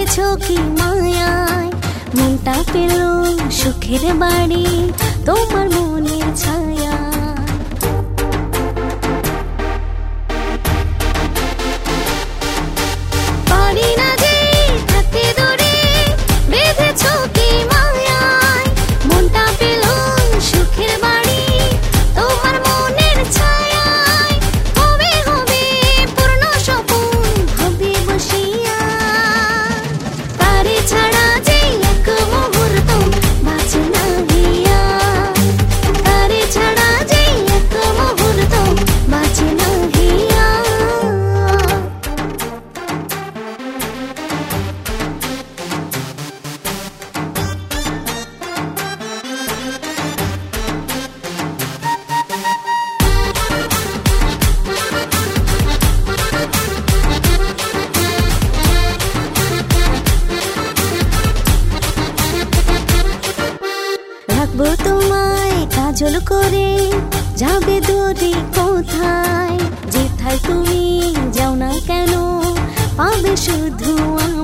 বেঁধেছো কি মায়ায়, মনটা পেল সুখের বাড়ি তোমার মনের ছায়া। পারি না যে থাকতে দূরে, বেঁধেছো কি মায়ায়, মনটা পেল সুখের বাড়ি তোমার মনের ছায়ায়। হবে হবে পূর্ণ স্বপন হবে বসিয়া, তারে ছাড়া যে এক মুহূর্ত বাঁচে না গিয়া, তারে ছাড়া যে এক মুহূর্ত বাঁচে না গিয়া। রাখবো তোমায় কাজল করে, যাবে দূরে কোথায়, যেথায় তুমি যাও না কেন পাবে শুধু